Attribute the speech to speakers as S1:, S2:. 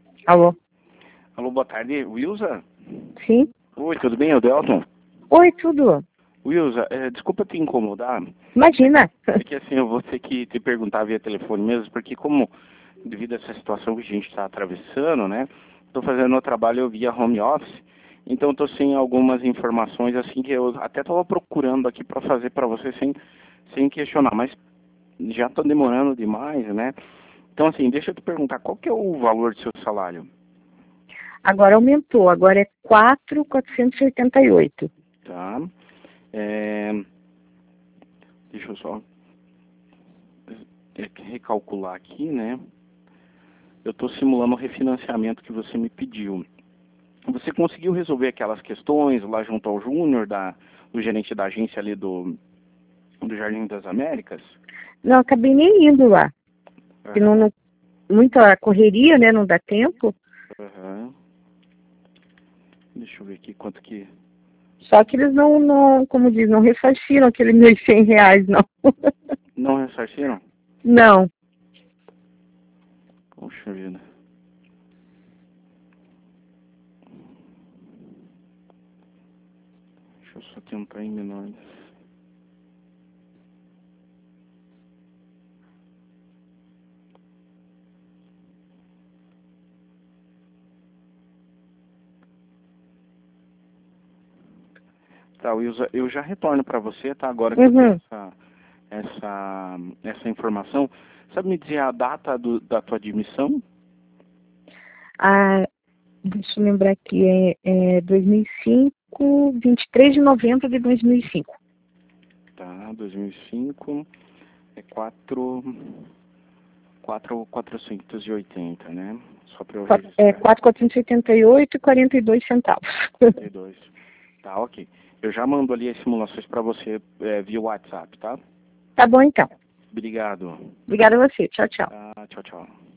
S1: Alô?
S2: Alô, boa tarde, Wilza?
S1: Sim?
S2: Oi, tudo bem? É o Delton.
S1: Oi, tudo?
S2: Wilza, desculpa te incomodar.
S1: Imagina.
S2: É que assim, eu vou ter que te perguntar via telefone mesmo, porque como, devido a essa situação que a gente está atravessando, né? Estou fazendo o trabalho via home office, então estou sem algumas informações assim que eu até estava procurando aqui para fazer para você sem questionar, mas já estou demorando demais, né? Então assim, deixa eu te perguntar, qual que é o valor do seu salário?
S1: Agora aumentou, agora é 4.488.
S2: Tá? É, deixa eu só recalcular aqui, né? Eu estou simulando o refinanciamento que você me pediu. Você conseguiu resolver aquelas questões lá junto ao Júnior, do gerente da agência ali do Jardim das Américas?
S1: Não, acabei nem indo lá. Porque
S2: Aham,
S1: muita correria, né? Não dá tempo.
S2: aham. Deixa eu ver aqui quanto que...
S1: Só que eles não, como diz, não ressarciram aquele R$ 1.100, não.
S2: Não ressarciram?
S1: Não.
S2: Poxa vida. Deixa eu só tentar em menores. Tá, Wilza, eu já retorno para você, tá? Agora que eu tenho
S1: Uhum.
S2: essa informação. Sabe me dizer a data da tua admissão?
S1: Ah, deixa eu lembrar aqui, é 2005, 23 de novembro de 2005.
S2: Tá, 2005 é 4.480, né? Só para eu
S1: É
S2: registrar.
S1: 4.488 e 42 centavos.
S2: 42. Tá, ok. Eu já mando ali as simulações para você via WhatsApp, tá?
S1: Tá bom, então.
S2: Obrigado.
S1: Obrigada a você. Tchau, tchau.
S2: Tá, tchau, tchau.